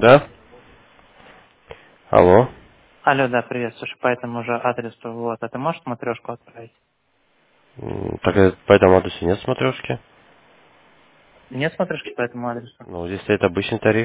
Да? Алло. Алло, да, привет. Слушай, по этому же адресу, вот, а ты можешь смотрешку отправить? Так по этому адресу нет смотрешки. Нет смотрешки по этому адресу? Ну, здесь стоит обычный тариф.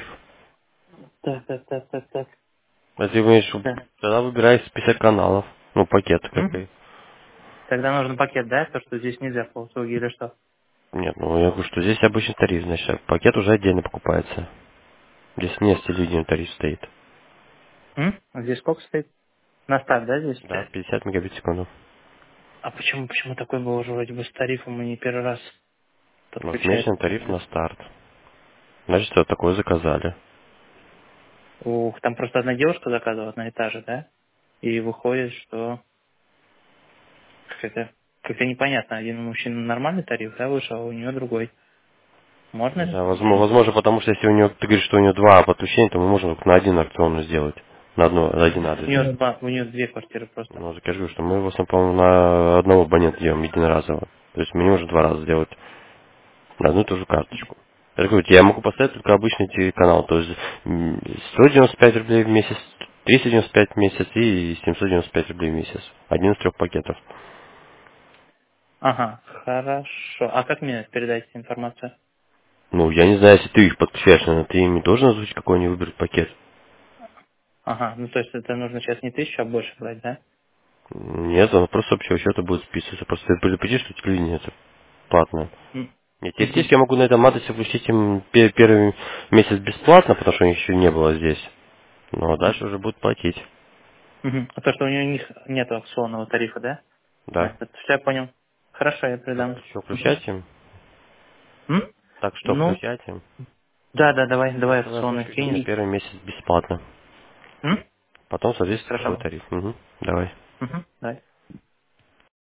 Так. А ты говоришь, Да. тогда выбирай список каналов. Ну, пакет М? какой. Тогда нужен пакет, да? То, что здесь нельзя по услуге или что? Нет, ну я говорю, что здесь обычный тариф, значит, пакет уже отдельно покупается. Здесь не телевидение тариф стоит. М? А здесь сколько стоит? На старт, да, здесь Да, стоит? 50 мегабит в секунду. А почему такой был уже вроде бы с тарифом и не первый раз Ну, смешанный подключается? тариф на старт. Значит, вот такое заказали. Ух, там просто одна девушка заказывала одна и та же, да? И выходит, что как-то непонятно. Один у мужчины нормальный тариф, да, вышел, а у нее другой. Можно Не ли? знаю, возможно, потому что если у него, ты говоришь, что у него два подключения, то мы можем только на один акционную сделать. На один адрес. У нее две квартиры просто. Ну, я же говорю, что мы его, по-моему, на одного абонента делаем единоразово. То есть мы не можем два раза сделать на одну и ту же карточку. Я же говорю, я могу поставить только обычный канал. То есть 195 рублей в месяц, 395 в месяц и 795 рублей в месяц. Один из трех пакетов. Ага, хорошо. А как мне передать эту информацию? Ну, я не знаю, если ты их подключаешь, наверное, ты им должен озвучить, какой они выберут пакет. Ага, ну то есть это нужно сейчас не 1000, а больше брать, да? Нет, он просто с общего счета будет списываться. Просто ты предупреди, что телевидение это платное. Нет, Мгм. теоретически я могу на этом адресе включить им первый месяц бесплатно, потому что у них еще не было здесь. Ну, а дальше уже будут платить. Мгм. А то, что у них нет акционного тарифа, да? Да. Это все я понял. Хорошо, я Так, передам. что, Мгм. включать им? М? Так что, Ну, включать им? да, Ну, давай тогда акционный озвучу сейчас на кинь. первый месяц бесплатно. М? Потом, соответственно, другой Хорошо. тариф. Угу. Давай. Мгм.